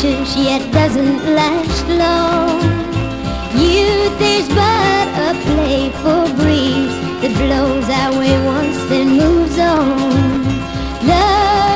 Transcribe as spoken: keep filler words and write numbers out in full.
precious yet doesn't last long. Youth is but a playful breeze that blows our way once then moves on. Love